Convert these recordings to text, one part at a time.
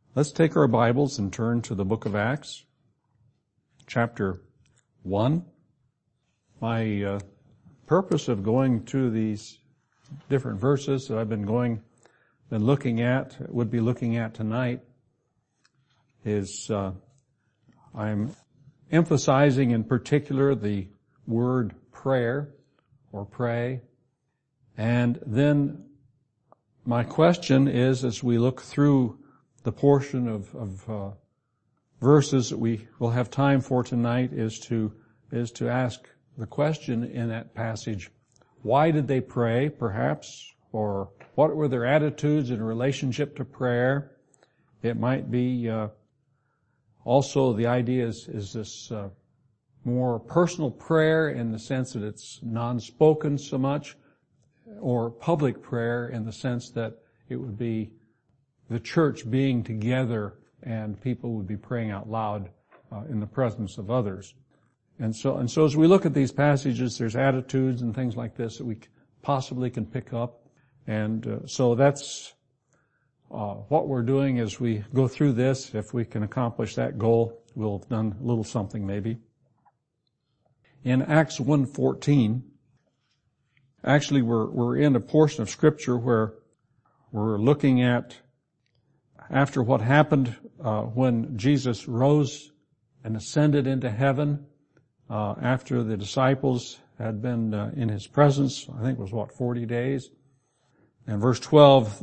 Let's take our Bibles and turn to the book of Acts, chapter 1. My purpose of going through these different verses that I've been looking at tonight is I'm emphasizing in particular the word prayer or pray. And then my question is, as we look through the portion of verses that we will have time for tonight, is to ask the question in that passage: why did they pray, perhaps, or what were their attitudes in relationship to prayer? It might be also the idea is this more personal prayer in the sense that it's non-spoken so much, or public prayer in the sense that it would be the church being together and people would be praying out loud in the presence of others. And so as we look at these passages, there's attitudes and things like this that we possibly can pick up. And so that's what we're doing as we go through this. If we can accomplish that goal, we'll have done a little something maybe. In Acts 1:14, actually we're in a portion of Scripture where we're looking at after what happened when Jesus rose and ascended into heaven, after the disciples had been in His presence, I think it was 40 days. And verse 12,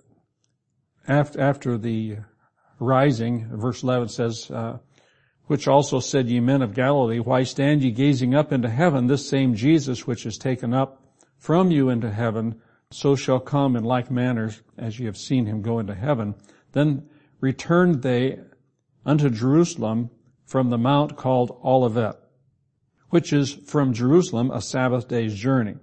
after the rising, verse 11 says, which also said, ye men of Galilee, why stand ye gazing up into heaven? This same Jesus which is taken up from you into heaven, so shall come in like manner as ye have seen Him go into heaven. Then returned they unto Jerusalem from the mount called Olivet, which is from Jerusalem a Sabbath day's journey.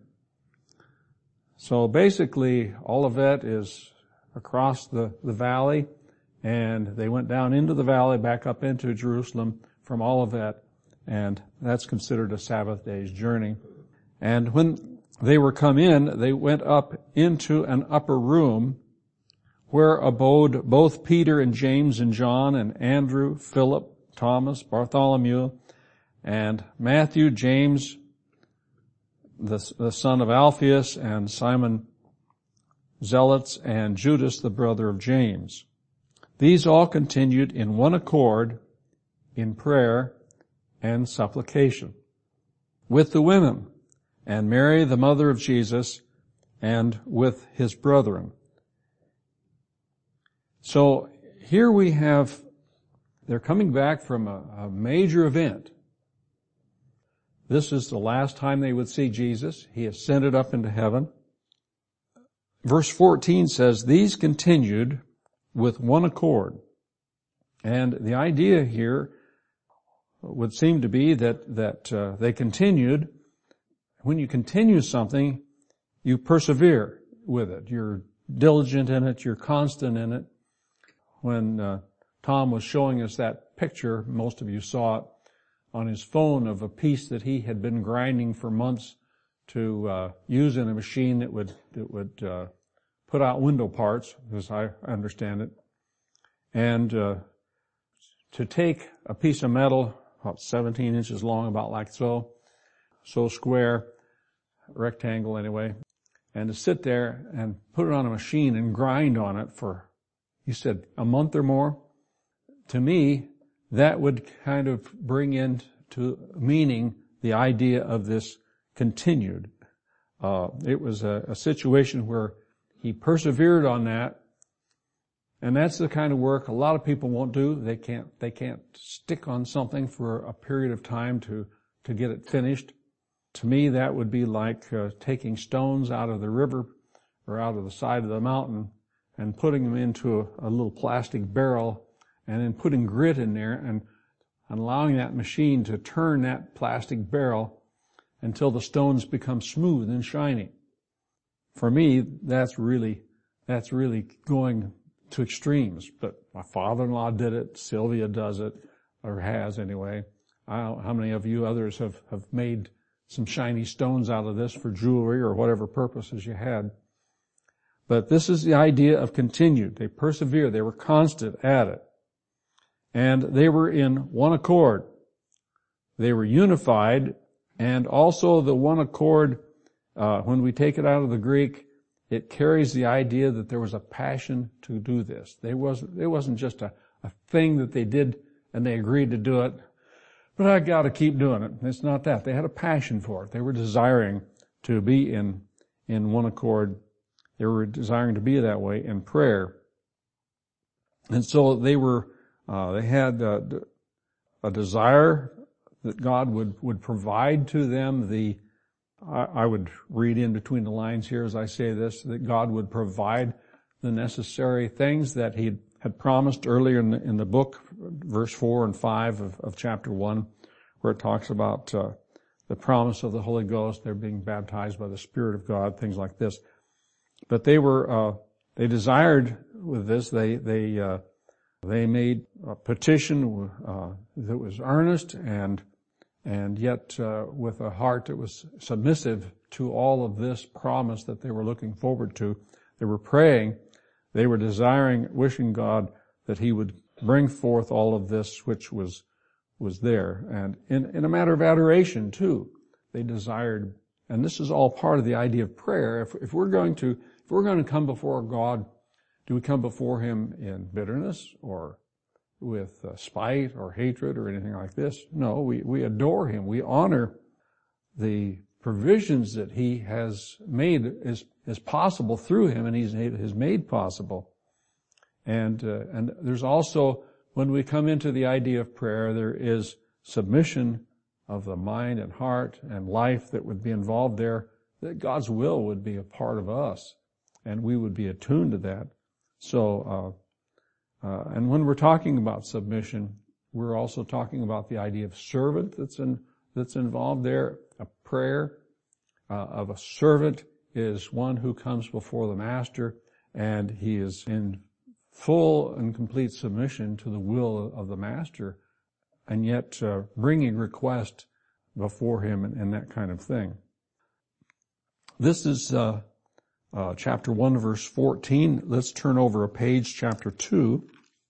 So basically, Olivet is across the valley, and they went down into the valley, back up into Jerusalem from Olivet, and that's considered a Sabbath day's journey. And when they were come in, they went up into an upper room, where abode both Peter and James and John and Andrew, Philip, Thomas, Bartholomew, and Matthew, James, the son of Alphaeus, and Simon Zealots, and Judas, the brother of James. These all continued in one accord in prayer and supplication with the women, and Mary, the mother of Jesus, and with his brethren. So here we have, they're coming back from a major event. This is the last time they would see Jesus. He ascended up into heaven. Verse 14 says, these continued with one accord. And the idea here would seem to be that they continued. When you continue something, you persevere with it. You're diligent in it. You're constant in it. When Tom was showing us that picture, most of you saw it on his phone, of a piece that he had been grinding for months to use in a machine that would put out window parts, as I understand it. And to take a piece of metal about 17 inches long, about like so square, rectangle anyway, and to sit there and put it on a machine and grind on it for, you said, a month or more. To me, that would kind of bring into meaning the idea of this continued. It was a situation where he persevered on that, and that's the kind of work a lot of people won't do. They can't stick on something for a period of time to get it finished. To me, that would be like taking stones out of the river or out of the side of the mountain and putting them into a little plastic barrel, and then putting grit in there and allowing that machine to turn that plastic barrel until the stones become smooth and shiny. For me, that's really going to extremes. But my father-in-law did it. Sylvia does it, or has anyway. I don't know how many of you others have made some shiny stones out of this for jewelry or whatever purposes you had. But this is the idea of continued. They persevered. They were constant at it. And they were in one accord. They were unified, and also the one accord, when we take it out of the Greek, it carries the idea that there was a passion to do this. It wasn't just a thing that they did and they agreed to do it, but I gotta keep doing it. It's not that. They had a passion for it. They were desiring to be in one accord. They were desiring to be that way in prayer. And so they had a desire that God would provide to them I would read in between the lines here as I say this, that God would provide the necessary things that He had promised earlier in the book, verse 4 and 5 of chapter 1, where it talks about the promise of the Holy Ghost, they're being baptized by the Spirit of God, things like this. But they desired with this, they made a petition that was earnest and yet with a heart that was submissive to all of this promise that they were looking forward to. They were praying, they were desiring, wishing God that He would bring forth all of this which was there. And in a matter of adoration too, they desired, and this is all part of the idea of prayer. If we're going to come before God, do we come before Him in bitterness or with spite or hatred or anything like this? No, we adore Him. We honor the provisions that He has made as possible through Him, and He has made possible. And there's also, when we come into the idea of prayer, there is submission of the mind and heart and life that would be involved there, that God's will would be a part of us, and we would be attuned to that. So, and when we're talking about submission, we're also talking about the idea of servant that's involved there. A prayer of a servant is one who comes before the master, and he is in full and complete submission to the will of the master, and yet bringing request before him and that kind of thing. This is chapter 1, verse 14. Let's turn over a page, chapter 2.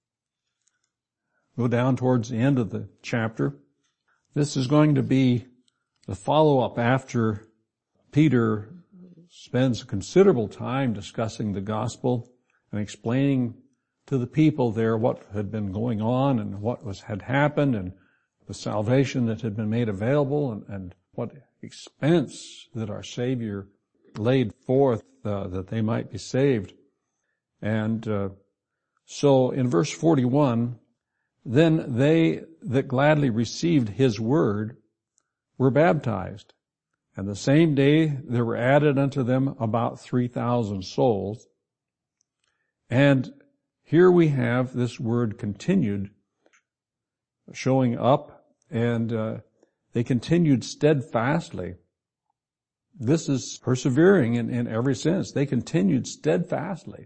Go down towards the end of the chapter. This is going to be the follow-up after Peter spends considerable time discussing the gospel and explaining to the people there what had been going on and what had happened and the salvation that had been made available and what expense that our Savior laid forth that they might be saved. And so in verse 41, then they that gladly received His word were baptized. And the same day there were added unto them about 3,000 souls. And here we have this word continued showing up, and they continued steadfastly. This is persevering in every sense. They continued steadfastly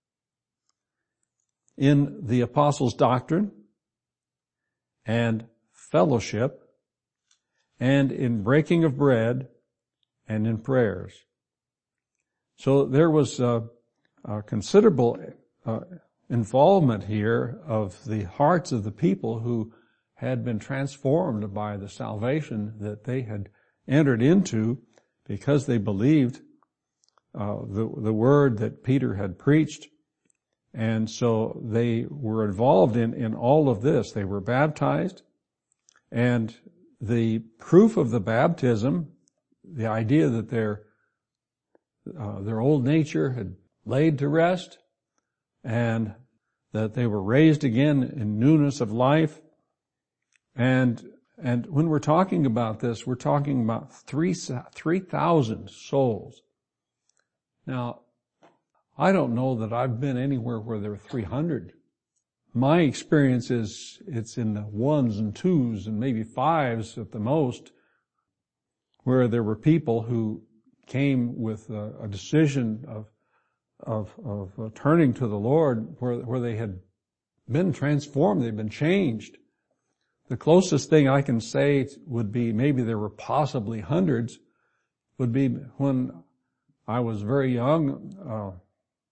in the apostles' doctrine and fellowship and in breaking of bread and in prayers. So there was a considerable involvement here of the hearts of the people who had been transformed by the salvation that they had entered into because they believed the word that Peter had preached. And so they were involved in all of this. They were baptized, and the proof of the baptism, the idea that their old nature had laid to rest and that they were raised again in newness of life. And when we're talking about this, we're talking about 3,000 souls. Now, I don't know that I've been anywhere where there were 300. My experience is it's in the ones and twos and maybe fives at the most, where there were people who came with a decision of turning to the Lord, where they had been transformed, they'd been changed. The closest thing I can say would be, maybe there were possibly hundreds, would be when I was very young.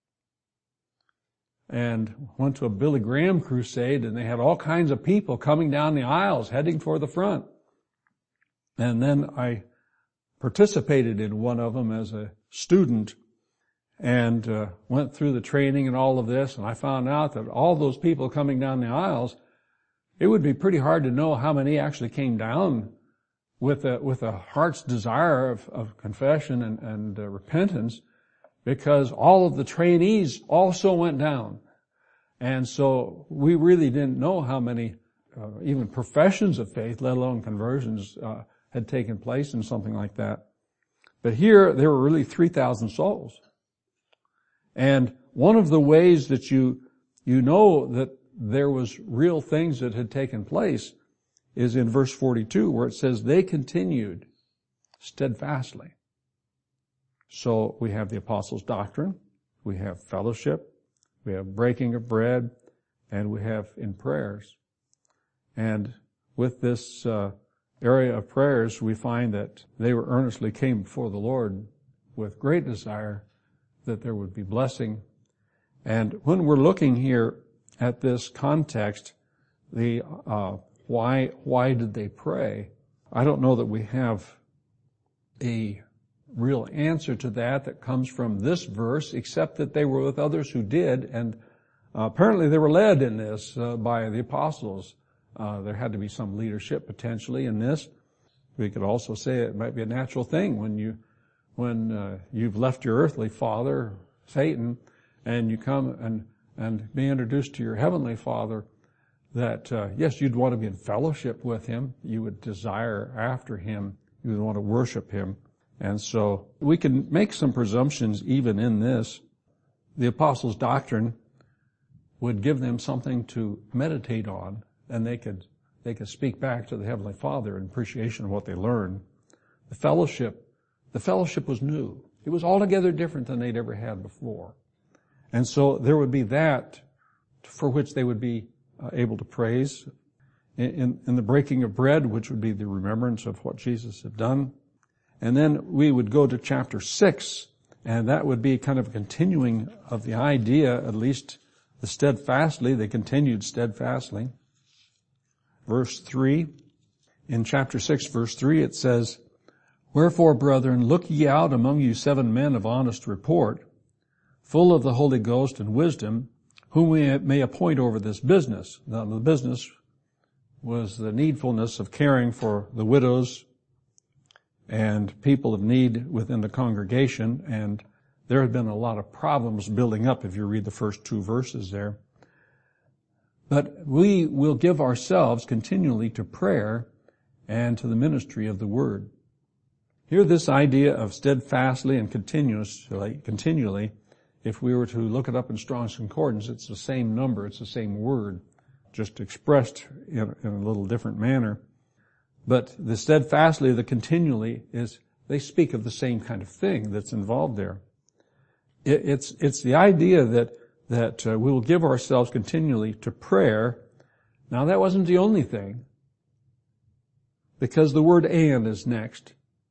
and went to a Billy Graham crusade, and they had all kinds of people coming down the aisles heading for the front. And then I participated in one of them as a student and went through the training and all of this, and I found out that all those people coming down the aisles, it would be pretty hard to know how many actually came down with a heart's desire of confession and repentance, because all of the trainees also went down. And so we really didn't know how many even professions of faith, let alone conversions, had taken place in something like that. But here, there were really 3,000 souls. And one of the ways that you know that there was real things that had taken place is in verse 42, where it says, they continued steadfastly. So we have the apostles' doctrine, we have fellowship, we have breaking of bread, and we have in prayers. And with this area of prayers, we find that they were earnestly came before the Lord with great desire that there would be blessing. And when we're looking here at this context, the why did they pray? I don't know that we have a real answer to that comes from this verse, except that they were with others who did, and apparently they were led in this by the apostles. There had to be some leadership potentially in this. We could also say it might be a natural thing when you've left your earthly father, Satan, and you come and be introduced to your heavenly Father, that yes, you'd want to be in fellowship with Him. You would desire after Him. You would want to worship Him. And so we can make some presumptions even in this. The apostles' doctrine would give them something to meditate on, and they could speak back to the Heavenly Father in appreciation of what they learned. The fellowship was new. It was altogether different than they'd ever had before. And so there would be that for which they would be able to praise. In the breaking of bread, which would be the remembrance of what Jesus had done. And then we would go to chapter 6, and that would be kind of a continuing of the idea, at least the steadfastly, they continued steadfastly. Verse 3, in chapter 6, verse 3, it says, wherefore, brethren, look ye out among you 7 men of honest report, full of the Holy Ghost and wisdom, whom we may appoint over this business. Now, the business was the needfulness of caring for the widows and people of need within the congregation, and there had been a lot of problems building up if you read the first 2 verses there. But we will give ourselves continually to prayer and to the ministry of the Word. Here, this idea of steadfastly and continually, if we were to look it up in Strong's Concordance, it's the same number, it's the same word, just expressed in a little different manner. But the steadfastly, the continually, they speak of the same kind of thing that's involved there. It's the idea that we will give ourselves continually to prayer. Now, that wasn't the only thing, because the word and is next.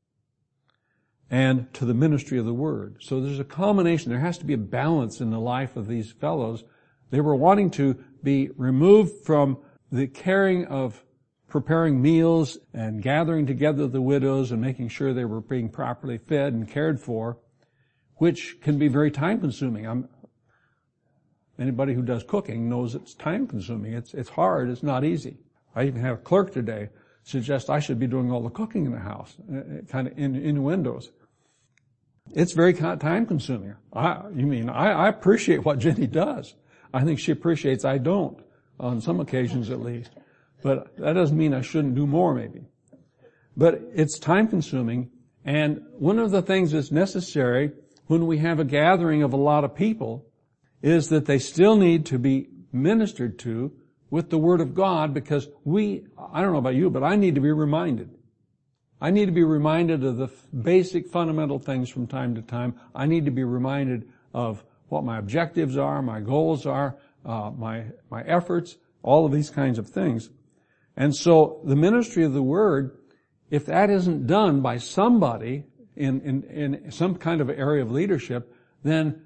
And to the ministry of the Word. So there's a combination. There has to be a balance in the life of these fellows. They were wanting to be removed from the caring of preparing meals and gathering together the widows and making sure they were being properly fed and cared for, which can be very time-consuming. Anybody who does cooking knows it's time-consuming. It's hard. It's not easy. I even had a clerk today suggest I should be doing all the cooking in the house, kind of innuendos. It's very time-consuming. I appreciate what Jenny does. I think she appreciates I don't, on some occasions at least. But that doesn't mean I shouldn't do more, maybe. But it's time-consuming, and one of the things that's necessary when we have a gathering of a lot of people is that they still need to be ministered to with the Word of God, because I don't know about you, but I need to be reminded. I need to be reminded of the basic fundamental things from time to time. I need to be reminded of what my objectives are, my goals are, my efforts, all of these kinds of things. And so the ministry of the Word, if that isn't done by somebody in some kind of area of leadership, then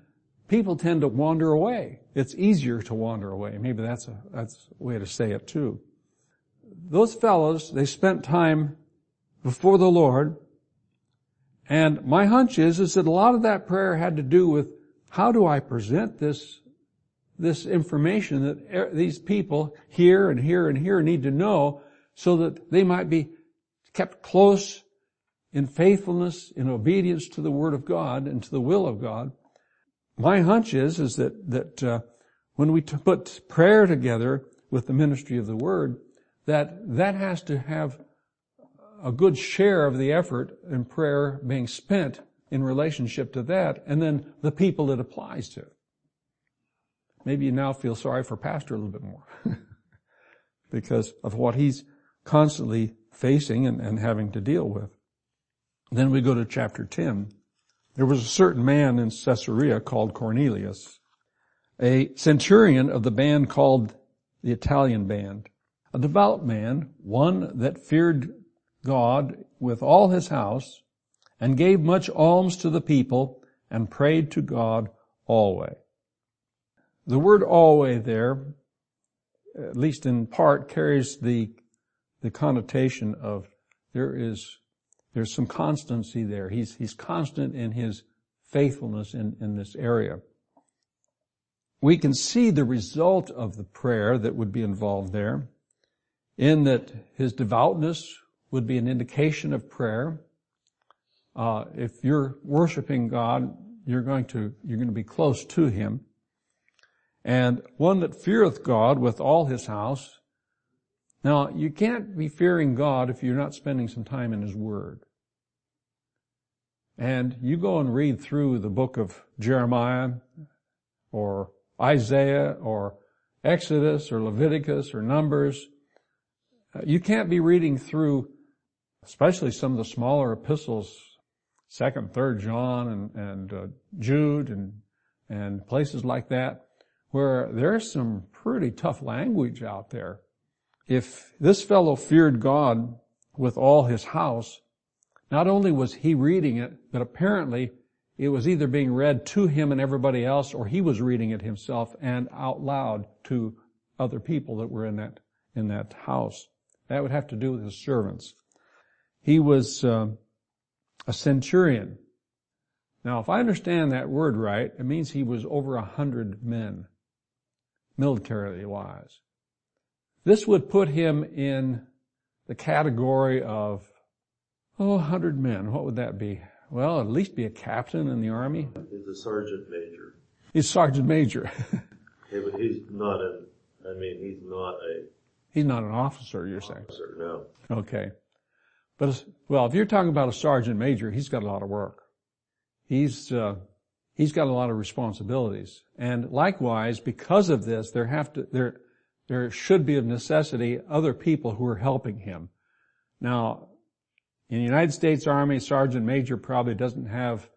people tend to wander away. It's easier to wander away. Maybe that's a way to say it too. Those fellows, they spent time before the Lord, and my hunch is that a lot of that prayer had to do with how do I present this information that these people here and here and here need to know so that they might be kept close in faithfulness, in obedience to the Word of God and to the will of God. My hunch is that when we put prayer together with the ministry of the Word, that has to have a good share of the effort in prayer being spent in relationship to that, and then the people it applies to. Maybe you now feel sorry for Pastor a little bit more because of what he's constantly facing and having to deal with. Then we go to chapter 10. There was a certain man in Caesarea called Cornelius, a centurion of the band called the Italian band, a devout man, one that feared God with all his house, and gave much alms to the people, and prayed to God always. The word always there, at least in part, carries the connotation of there's some constancy there. He's constant in his faithfulness in this area. We can see the result of the prayer that would be involved there, in that his devoutness would be an indication of prayer. If you're worshiping God, you're going to be close to Him. And one that feareth God with all his house. Now, you can't be fearing God if you're not spending some time in His Word. And you go and read through the book of Jeremiah, or Isaiah, or Exodus, or Leviticus, or Numbers. You can't be reading through, especially some of the smaller epistles, 2nd, 3rd John, and Jude, and places like that, where there's some pretty tough language out there. If this fellow feared God with all his house, not only was he reading it, but apparently it was either being read to him and everybody else, or he was reading it himself and out loud to other people that were in that house. That would have to do with his servants. He was a centurion. Now, if I understand that word right, it means he was over 100 men, militarily wise. This would put him in the category of, 100 men. What would that be? Well, at least be a captain in the army. He's a sergeant major. He's sergeant major. Yeah, but he's not an officer, you're saying? Officer, no. Okay. But, if you're talking about a sergeant major, he's got a lot of work. He's got a lot of responsibilities. And likewise, because of this, there should be of necessity other people who are helping him. Now, in the United States Army, sergeant major probably doesn't have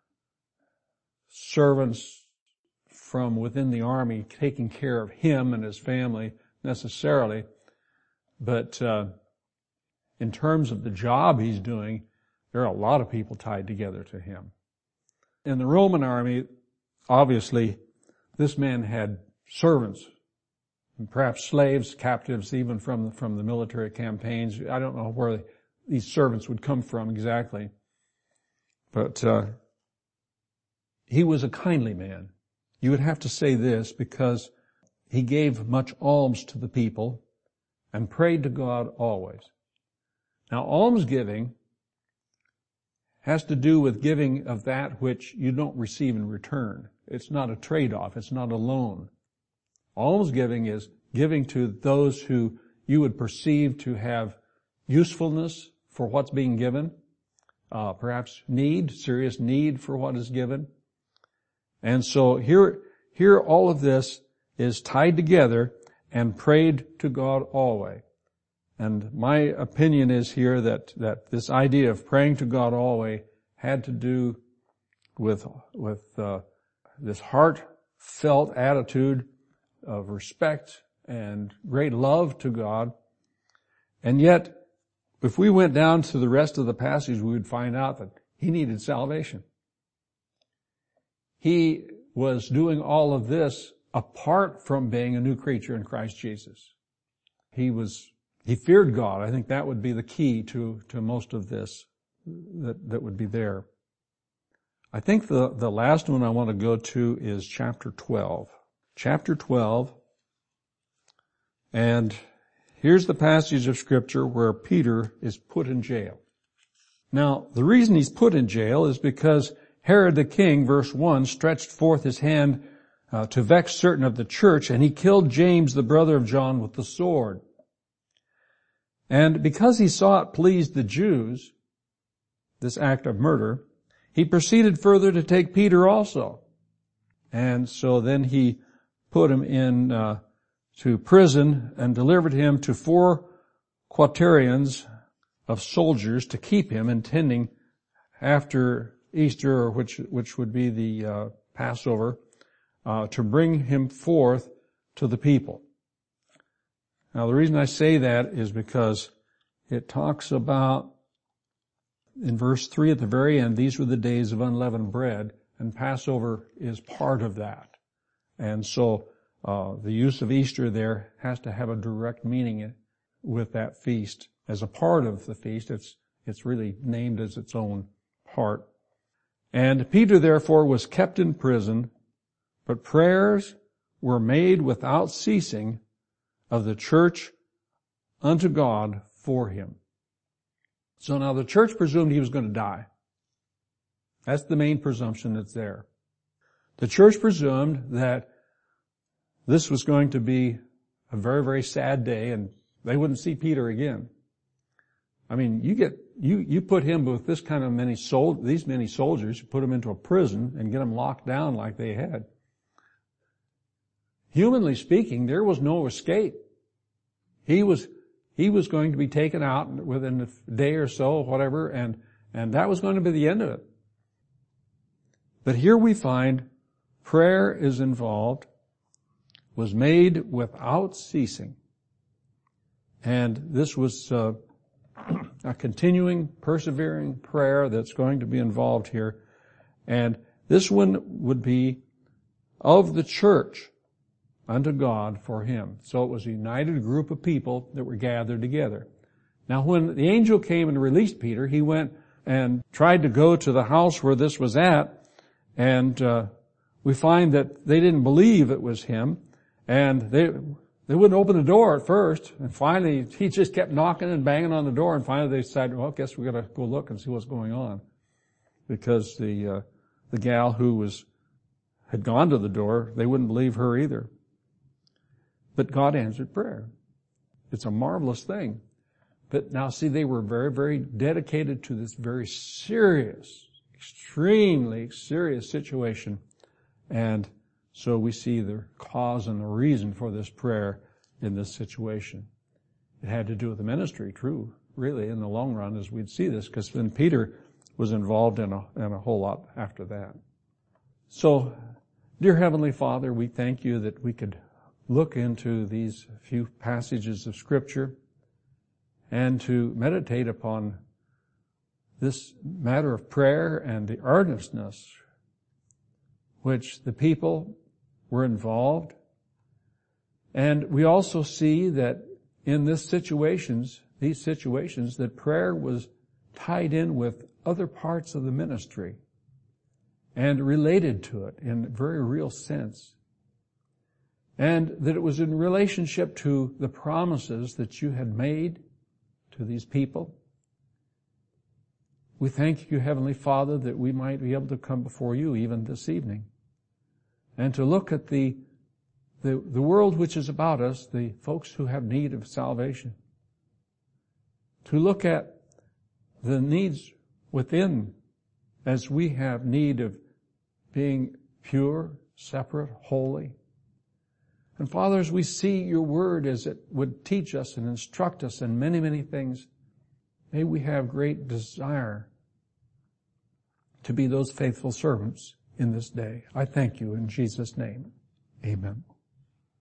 servants from within the Army taking care of him and his family necessarily. But in terms of the job he's doing, there are a lot of people tied together to him. In the Roman army, obviously, this man had servants, and perhaps slaves, captives, even from the military campaigns. I don't know where these servants would come from exactly. But he was a kindly man. You would have to say this because he gave much alms to the people and prayed to God always. Now, almsgiving has to do with giving of that which you don't receive in return. It's not a trade-off. It's not a loan. Almsgiving is giving to those who you would perceive to have usefulness for what's being given, perhaps serious need for what is given. And so here all of this is tied together and prayed to God always. And my opinion is here that this idea of praying to God always had to do with this heartfelt attitude of respect and great love to God. And yet, if we went down to the rest of the passage, we would find out that he needed salvation. He was doing all of this apart from being a new creature in Christ Jesus. He feared God. I think that would be the key to most of this that would be there. I think the last one I want to go to is chapter 12. Chapter 12. And here's the passage of Scripture where Peter is put in jail. Now, the reason he's put in jail is because Herod the king, verse 1, stretched forth his hand to vex certain of the church, and he killed James, the brother of John, with the sword. And because he saw it pleased the Jews, this act of murder, he proceeded further to take Peter also. And so then he put him in to prison and delivered him to 4 quaternions of soldiers to keep him, intending after Easter, which would be the Passover, to bring him forth to the people. Now the reason I say that is because it talks about, in verse 3 at the very end, these were the days of unleavened bread, and Passover is part of that. And so the use of Easter there has to have a direct meaning with that feast. As a part of the feast, it's really named as its own part. And Peter therefore was kept in prison, but prayers were made without ceasing of the church unto God for him. So now the church presumed he was going to die. That's the main presumption that's there. The church presumed that this was going to be a very, very sad day and they wouldn't see Peter again. I mean, you put him with this kind of these many soldiers, you put him into a prison and get him locked down like they had. Humanly speaking, there was no escape. He was going to be taken out within a day or so, whatever, and that was going to be the end of it. But here we find prayer is involved, was made without ceasing. And this was a continuing, persevering prayer that's going to be involved here. And this one would be of the church unto God for him. So it was a united group of people that were gathered together. Now when the angel came and released Peter, he went and tried to go to the house where this was at, and we find that they didn't believe it was him, and they wouldn't open the door at first, and finally he just kept knocking and banging on the door, and finally they decided, well, I guess we gotta go look and see what's going on. Because the gal who had gone to the door, they wouldn't believe her either. But God answered prayer. It's a marvelous thing. But now see, they were very, very dedicated to this very serious, extremely serious situation. And so we see the cause and the reason for this prayer in this situation. It had to do with the ministry, true, really, in the long run, as we'd see this, because then Peter was involved in a whole lot after that. So, dear Heavenly Father, we thank you that we could look into these few passages of Scripture and to meditate upon this matter of prayer and the earnestness which the people were involved. And we also see that in these situations, that prayer was tied in with other parts of the ministry and related to it in a very real sense. And that it was in relationship to the promises that you had made to these people. We thank you, Heavenly Father, that we might be able to come before you even this evening and to look at the world which is about us, the folks who have need of salvation, to look at the needs within as we have need of being pure, separate, holy. And Father, as we see your word as it would teach us and instruct us in many, many things, may we have great desire to be those faithful servants in this day. I thank you in Jesus' name. Amen.